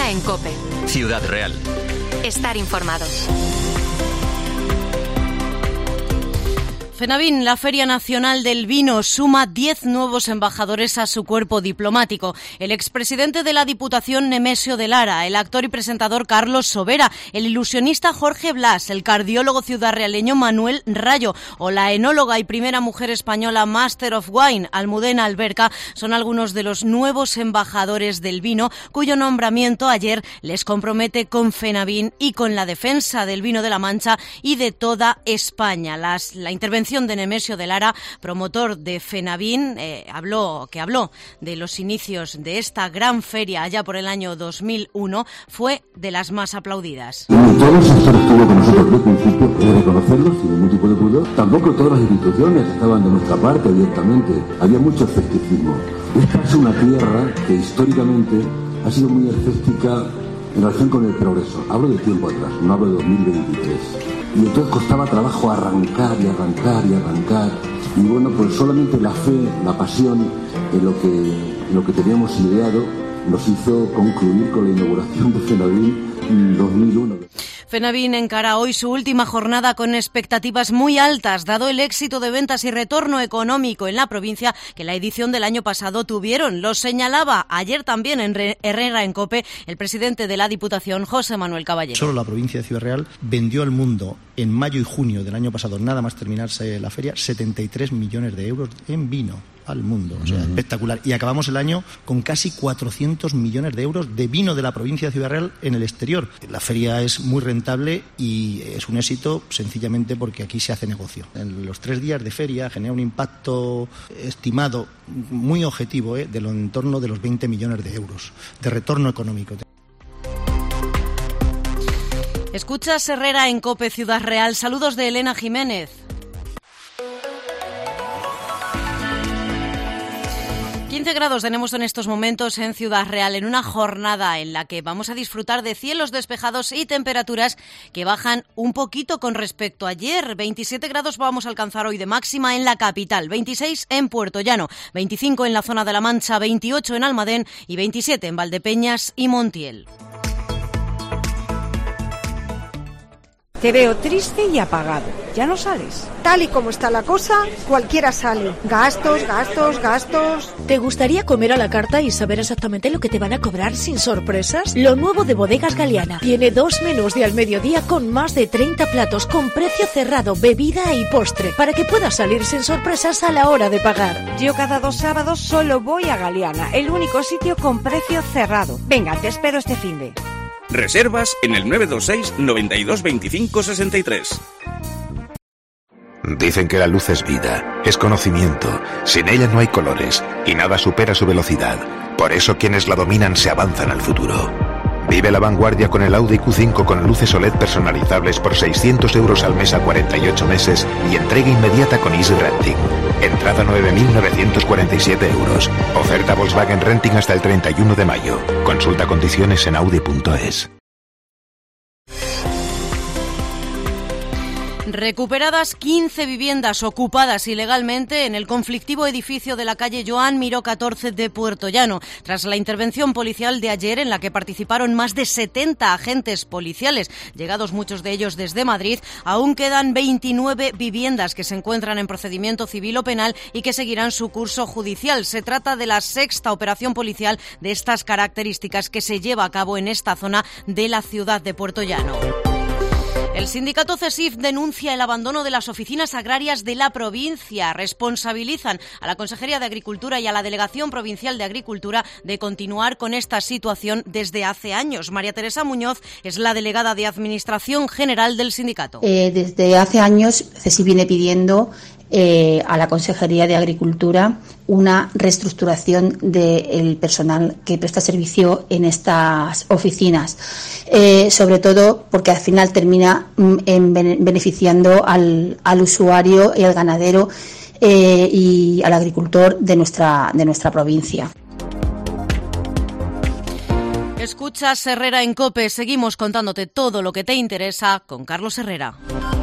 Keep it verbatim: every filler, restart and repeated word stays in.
Herrera en COPE. Ciudad Real. Estar informado. FENAVIN, la Feria Nacional del Vino, suma diez nuevos embajadores a su cuerpo diplomático. El expresidente de la Diputación, Nemesio de Lara, el actor y presentador Carlos Sobera, el ilusionista Jorge Blas, el cardiólogo ciudadrealeño Manuel Rayo o la enóloga y primera mujer española Master of Wine, Almudena Alberca, son algunos de los nuevos embajadores del vino, cuyo nombramiento ayer les compromete con FENAVIN y con la defensa del vino de la Mancha y de toda España. Las, la intervención de Nemesio de Lara, promotor de FENAVIN, eh, habló, que habló de los inicios de esta gran feria allá por el año dos mil uno, fue de las más aplaudidas. Todo el sector estuvo con nosotros desde el principio, he de reconocerlo sin ningún tipo de pudor. Tampoco todas las instituciones estaban de nuestra parte abiertamente, había mucho escepticismo. Esta es una tierra que históricamente ha sido muy escéptica en relación con el progreso. Hablo de tiempo atrás, no hablo de dos mil veintitrés. Y entonces costaba trabajo arrancar y arrancar y arrancar. Y bueno, pues solamente la fe, la pasión en lo que, en lo que teníamos ideado nos hizo concluir con la inauguración de FENAVIN en dos mil uno. FENAVIN encara hoy su última jornada con expectativas muy altas, dado el éxito de ventas y retorno económico en la provincia que la edición del año pasado tuvieron. Lo señalaba ayer también en Herrera en COPE el presidente de la Diputación, José Manuel Caballero. Solo la provincia de Ciudad Real vendió al mundo en mayo y junio del año pasado, nada más terminarse la feria, setenta y tres millones de euros en vino al mundo, o sea, uh-huh. espectacular. Y acabamos el año con casi cuatrocientos millones de euros de vino de la provincia de Ciudad Real en el exterior. La feria es muy rentable y es un éxito sencillamente porque aquí se hace negocio. En los tres días de feria genera un impacto estimado muy objetivo, ¿eh? de lo en torno de los veinte millones de euros de retorno económico. Escuchas Herrera en COPE Ciudad Real. Saludos de Elena Jiménez. quince grados tenemos en estos momentos en Ciudad Real, en una jornada en la que vamos a disfrutar de cielos despejados y temperaturas que bajan un poquito con respecto a ayer. veintisiete grados vamos a alcanzar hoy de máxima en la capital, veintiséis en Puerto Llano, veinticinco en la zona de La Mancha, veintiocho en Almadén y veintisiete en Valdepeñas y Montiel. Te veo triste y apagado. ¿Ya no sales? Tal y como está la cosa, cualquiera sale. Gastos, gastos, gastos. ¿Te gustaría comer a la carta y saber exactamente lo que te van a cobrar sin sorpresas? Lo nuevo de Bodegas Galeana. Tiene dos menús de al mediodía con más de treinta platos con precio cerrado, bebida y postre, para que puedas salir sin sorpresas a la hora de pagar. Yo cada dos sábados solo voy a Galeana, el único sitio con precio cerrado. Venga, te espero este finde. Reservas en el nueve dos seis, noventa y dos, veinticinco, sesenta y tres. Dicen que la luz es vida, es conocimiento. Sin ella no hay colores y nada supera su velocidad. Por eso quienes la dominan se avanzan al futuro. Vive la vanguardia con el Audi Q cinco con luces O L E D personalizables por seiscientos euros al mes a cuarenta y ocho meses y entrega inmediata con Easy Renting. Entrada nueve mil novecientos cuarenta y siete euros. Oferta Volkswagen Renting hasta el treinta y uno de mayo. Consulta condiciones en audi punto es. Recuperadas quince viviendas ocupadas ilegalmente en el conflictivo edificio de la calle Joan Miró catorce de Puerto Llano, tras la intervención policial de ayer en la que participaron más de setenta agentes policiales, llegados muchos de ellos desde Madrid. Aún quedan veintinueve viviendas que se encuentran en procedimiento civil o penal y que seguirán su curso judicial. Se trata de la sexta operación policial de estas características que se lleva a cabo en esta zona de la ciudad de Puerto Llano. El sindicato CESIF denuncia el abandono de las oficinas agrarias de la provincia. Responsabilizan a la Consejería de Agricultura y a la Delegación Provincial de Agricultura de continuar con esta situación desde hace años. María Teresa Muñoz es la delegada de Administración General del sindicato. Eh, desde hace años CESIF viene pidiendo eh, a la Consejería de Agricultura una reestructuración del personal que presta servicio en estas oficinas, eh, sobre todo porque al final termina mm, en beneficiando al, al usuario y al ganadero eh, y al agricultor de nuestra, de nuestra provincia. Escuchas Herrera en COPE. Seguimos contándote todo lo que te interesa con Carlos Herrera.